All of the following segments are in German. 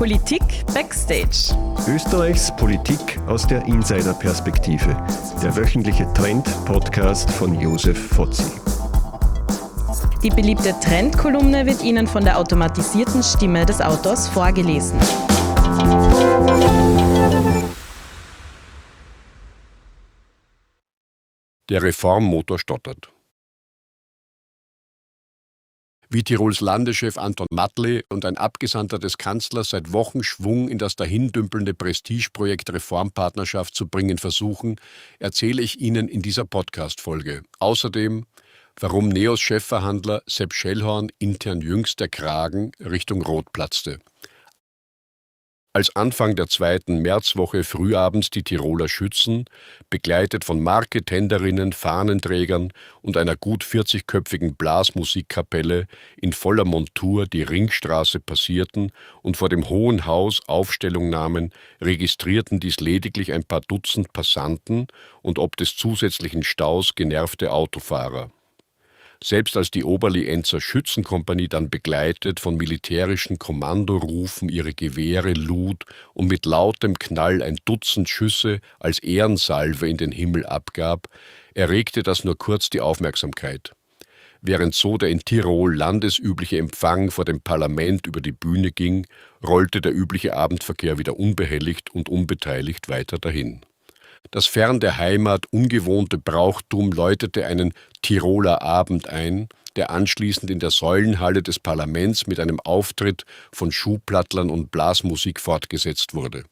Politik Backstage. Österreichs Politik aus der Insider-Perspektive. Der wöchentliche Trend-Podcast von Josef Fotzi. Die beliebte Trendkolumne wird Ihnen von der automatisierten Stimme des Autors vorgelesen. Der Reformmotor stottert. Wie Tirols Landeschef Anton Mattle und ein Abgesandter des Kanzlers seit Wochen Schwung in das dahindümpelnde Prestigeprojekt Reformpartnerschaft zu bringen versuchen, erzähle ich Ihnen in dieser Podcast-Folge. Außerdem, warum Neos Chefverhandler Sepp Schellhorn intern jüngst der Kragen Richtung Rot platzte. Als Anfang der zweiten Märzwoche frühabends die Tiroler Schützen, begleitet von Marketenderinnen, Fahnenträgern und einer gut 40-köpfigen Blasmusikkapelle in voller Montur die Ringstraße passierten und vor dem Hohen Haus Aufstellung nahmen, registrierten dies lediglich ein paar Dutzend Passanten und ob des zusätzlichen Staus genervte Autofahrer. Selbst als die Oberlienzer Schützenkompanie dann begleitet von militärischen Kommandorufen ihre Gewehre lud und mit lautem Knall ein Dutzend Schüsse als Ehrensalve in den Himmel abgab, erregte das nur kurz die Aufmerksamkeit. Während so der in Tirol landesübliche Empfang vor dem Parlament über die Bühne ging, rollte der übliche Abendverkehr wieder unbehelligt und unbeteiligt weiter dahin. Das fern der Heimat ungewohnte Brauchtum läutete einen Tiroler Abend ein, der anschließend in der Säulenhalle des Parlaments mit einem Auftritt von Schuhplattlern und Blasmusik fortgesetzt wurde.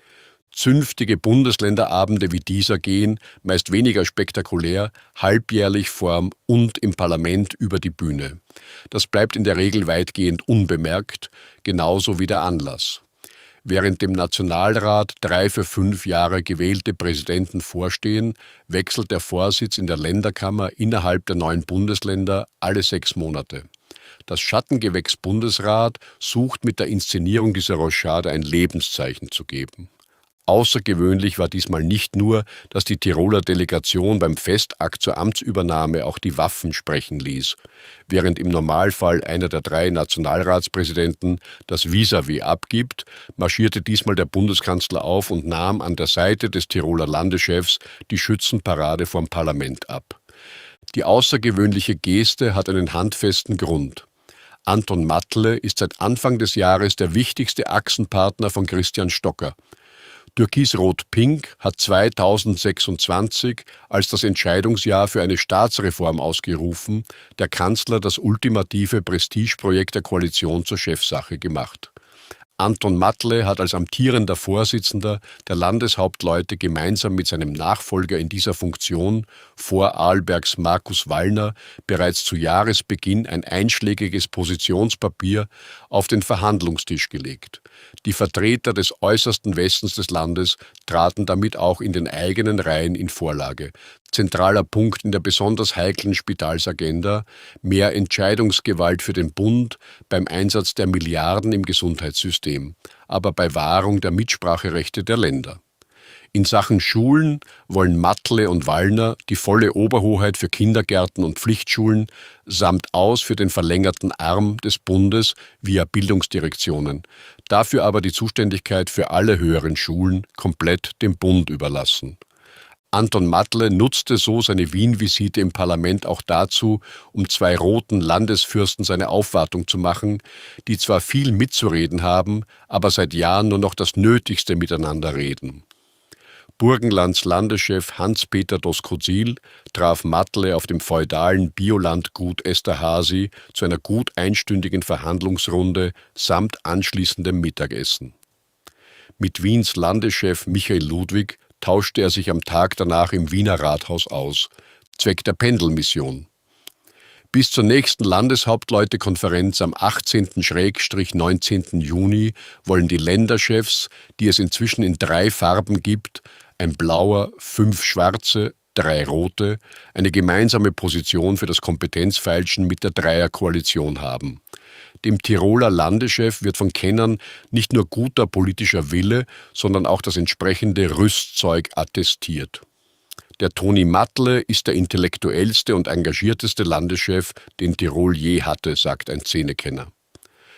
Zünftige Bundesländerabende wie dieser gehen, meist weniger spektakulär, halbjährlich vorm und im Parlament über die Bühne. Das bleibt in der Regel weitgehend unbemerkt, genauso wie der Anlass. Während dem Nationalrat 3 für 5 Jahre gewählte Präsidenten vorstehen, wechselt der Vorsitz in der Länderkammer innerhalb der 9 Bundesländer alle 6 Monate. Das Schattengewächs Bundesrat sucht mit der Inszenierung dieser Rochade ein Lebenszeichen zu geben. Außergewöhnlich war diesmal nicht nur, dass die Tiroler Delegation beim Festakt zur Amtsübernahme auch die Waffen sprechen ließ, während im Normalfall einer der 3 Nationalratspräsidenten das Vis-à-vis abgibt, marschierte diesmal der Bundeskanzler auf und nahm an der Seite des Tiroler Landeschefs die Schützenparade vorm Parlament ab. Die außergewöhnliche Geste hat einen handfesten Grund. Anton Mattle ist seit Anfang des Jahres der wichtigste Achsenpartner von Christian Stocker. Türkis-Rot-Pink hat 2026 als das Entscheidungsjahr für eine Staatsreform ausgerufen, der Kanzler das ultimative Prestigeprojekt der Koalition zur Chefsache gemacht. Anton Mattle hat als amtierender Vorsitzender der Landeshauptleute gemeinsam mit seinem Nachfolger in dieser Funktion, Vorarlbergs Markus Wallner, bereits zu Jahresbeginn ein einschlägiges Positionspapier auf den Verhandlungstisch gelegt. Die Vertreter des äußersten Westens des Landes traten damit auch in den eigenen Reihen in Vorlage. Zentraler Punkt in der besonders heiklen Spitalsagenda: mehr Entscheidungsgewalt für den Bund beim Einsatz der Milliarden im Gesundheitssystem, aber bei Wahrung der Mitspracherechte der Länder. In Sachen Schulen wollen Mattle und Wallner die volle Oberhoheit für Kindergärten und Pflichtschulen samt aus für den verlängerten Arm des Bundes via Bildungsdirektionen, dafür aber die Zuständigkeit für alle höheren Schulen komplett dem Bund überlassen. Anton Mattle nutzte so seine Wien-Visite im Parlament auch dazu, um 2 roten Landesfürsten seine Aufwartung zu machen, die zwar viel mitzureden haben, aber seit Jahren nur noch das Nötigste miteinander reden. Burgenlands Landeschef Hans-Peter Doskozil traf Mattle auf dem feudalen Biolandgut Esterházy zu einer gut einstündigen Verhandlungsrunde samt anschließendem Mittagessen. Mit Wiens Landeschef Michael Ludwig tauschte er sich am Tag danach im Wiener Rathaus aus, Zweck der Pendelmission. Bis zur nächsten Landeshauptleutekonferenz am 18/19. Juni wollen die Länderchefs, die es inzwischen in 3 Farben gibt, ein blauer, 5 schwarze, 3 rote, eine gemeinsame Position für das Kompetenzfeilschen mit der Dreierkoalition haben. Dem Tiroler Landeschef wird von Kennern nicht nur guter politischer Wille, sondern auch das entsprechende Rüstzeug attestiert. Der Toni Mattle ist der intellektuellste und engagierteste Landeschef, den Tirol je hatte, sagt ein Szenekenner.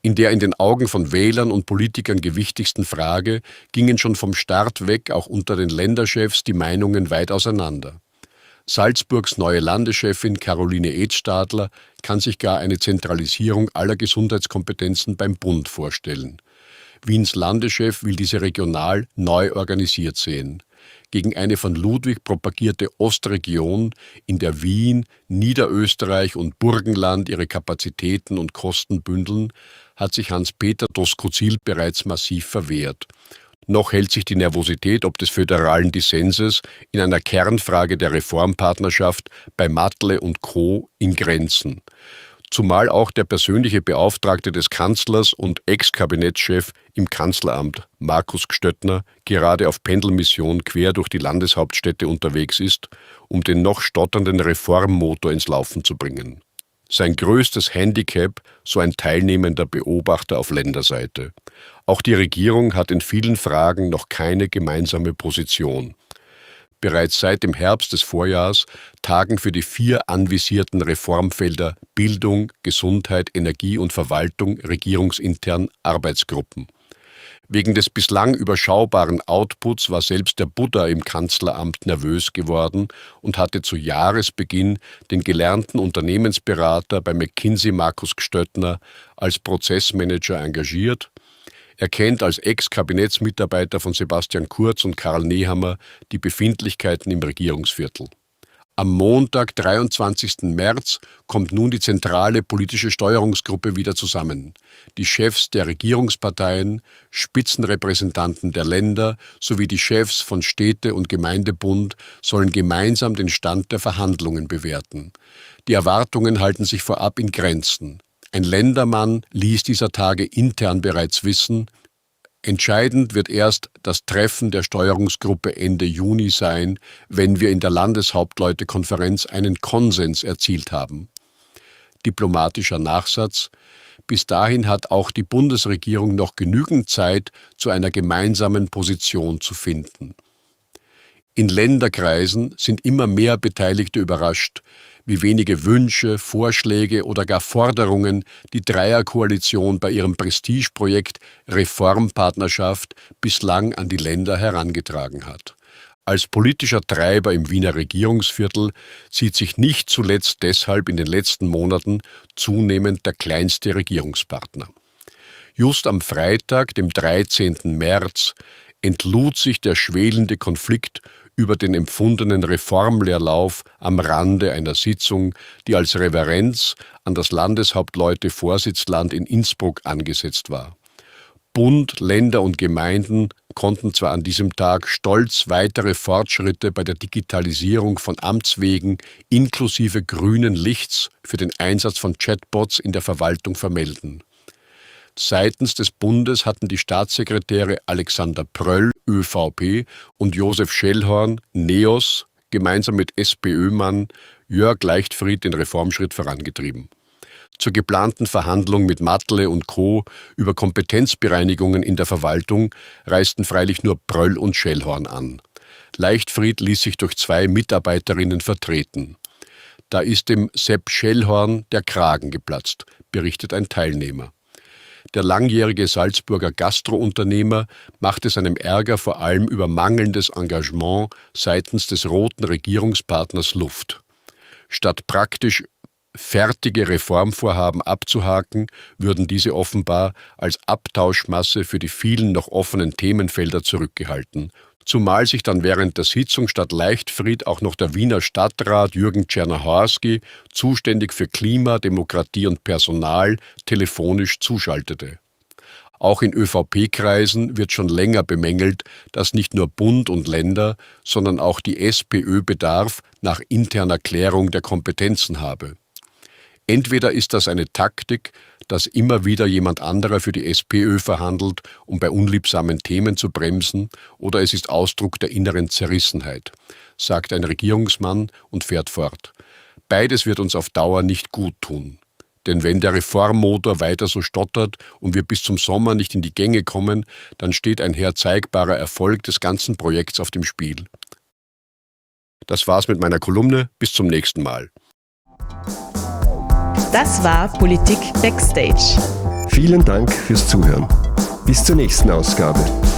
In der in den Augen von Wählern und Politikern gewichtigsten Frage gingen schon vom Start weg auch unter den Länderchefs die Meinungen weit auseinander. Salzburgs neue Landeschefin Caroline Edstadler kann sich gar eine Zentralisierung aller Gesundheitskompetenzen beim Bund vorstellen. Wiens Landeschef will diese regional neu organisiert sehen. Gegen eine von Ludwig propagierte Ostregion, in der Wien, Niederösterreich und Burgenland ihre Kapazitäten und Kosten bündeln, hat sich Hans-Peter Doskozil bereits massiv verwehrt. Noch hält sich die Nervosität ob des föderalen Dissenses in einer Kernfrage der Reformpartnerschaft bei Matle und Co. in Grenzen. Zumal auch der persönliche Beauftragte des Kanzlers und Ex-Kabinettschef im Kanzleramt, Markus Gstöttner, gerade auf Pendelmission quer durch die Landeshauptstädte unterwegs ist, um den noch stotternden Reformmotor ins Laufen zu bringen. Sein größtes Handicap, so ein teilnehmender Beobachter auf Länderseite. Auch die Regierung hat in vielen Fragen noch keine gemeinsame Position. Bereits seit dem Herbst des Vorjahrs tagen für die 4 anvisierten Reformfelder Bildung, Gesundheit, Energie und Verwaltung regierungsintern Arbeitsgruppen. Wegen des bislang überschaubaren Outputs war selbst der Buddha im Kanzleramt nervös geworden und hatte zu Jahresbeginn den gelernten Unternehmensberater bei McKinsey Markus Gstöttner als Prozessmanager engagiert. Er kennt als Ex-Kabinettsmitarbeiter von Sebastian Kurz und Karl Nehammer die Befindlichkeiten im Regierungsviertel. Am Montag, 23. März, kommt nun die zentrale politische Steuerungsgruppe wieder zusammen. Die Chefs der Regierungsparteien, Spitzenrepräsentanten der Länder sowie die Chefs von Städte- und Gemeindebund sollen gemeinsam den Stand der Verhandlungen bewerten. Die Erwartungen halten sich vorab in Grenzen. Ein Ländermann ließ dieser Tage intern bereits wissen, entscheidend wird erst das Treffen der Steuerungsgruppe Ende Juni sein, wenn wir in der Landeshauptleutekonferenz einen Konsens erzielt haben. Diplomatischer Nachsatz: Bis dahin hat auch die Bundesregierung noch genügend Zeit, zu einer gemeinsamen Position zu finden. In Länderkreisen sind immer mehr Beteiligte überrascht, wie wenige Wünsche, Vorschläge oder gar Forderungen die Dreierkoalition bei ihrem Prestigeprojekt Reformpartnerschaft bislang an die Länder herangetragen hat. Als politischer Treiber im Wiener Regierungsviertel sieht sich nicht zuletzt deshalb in den letzten Monaten zunehmend der kleinste Regierungspartner. Just am Freitag, dem 13. März, entlud sich der schwelende Konflikt über den empfundenen Reformleerlauf am Rande einer Sitzung, die als Reverenz an das Landeshauptleute-Vorsitzland in Innsbruck angesetzt war. Bund, Länder und Gemeinden konnten zwar an diesem Tag stolz weitere Fortschritte bei der Digitalisierung von Amtswegen inklusive grünen Lichts für den Einsatz von Chatbots in der Verwaltung vermelden. Seitens des Bundes hatten die Staatssekretäre Alexander Pröll, ÖVP, und Josef Schellhorn, NEOS, gemeinsam mit SPÖ-Mann Jörg Leichtfried den Reformschritt vorangetrieben. Zur geplanten Verhandlung mit Matle und Co. über Kompetenzbereinigungen in der Verwaltung reisten freilich nur Pröll und Schellhorn an. Leichtfried ließ sich durch 2 Mitarbeiterinnen vertreten. Da ist dem Sepp Schellhorn der Kragen geplatzt, berichtet ein Teilnehmer. Der langjährige Salzburger Gastrounternehmer machte seinem Ärger vor allem über mangelndes Engagement seitens des roten Regierungspartners Luft. Statt praktisch fertige Reformvorhaben abzuhaken, würden diese offenbar als Abtauschmasse für die vielen noch offenen Themenfelder zurückgehalten. Zumal sich dann während der Sitzung statt Leichtfried auch noch der Wiener Stadtrat Jürgen Czernohorski, zuständig für Klima, Demokratie und Personal, telefonisch zuschaltete. Auch in ÖVP-Kreisen wird schon länger bemängelt, dass nicht nur Bund und Länder, sondern auch die SPÖ Bedarf nach interner Klärung der Kompetenzen habe. Entweder ist das eine Taktik, dass immer wieder jemand anderer für die SPÖ verhandelt, um bei unliebsamen Themen zu bremsen, oder es ist Ausdruck der inneren Zerrissenheit, sagt ein Regierungsmann und fährt fort. Beides wird uns auf Dauer nicht gut tun. Denn wenn der Reformmotor weiter so stottert und wir bis zum Sommer nicht in die Gänge kommen, dann steht ein herzeigbarer Erfolg des ganzen Projekts auf dem Spiel. Das war's mit meiner Kolumne. Bis zum nächsten Mal. Das war Politik Backstage. Vielen Dank fürs Zuhören. Bis zur nächsten Ausgabe.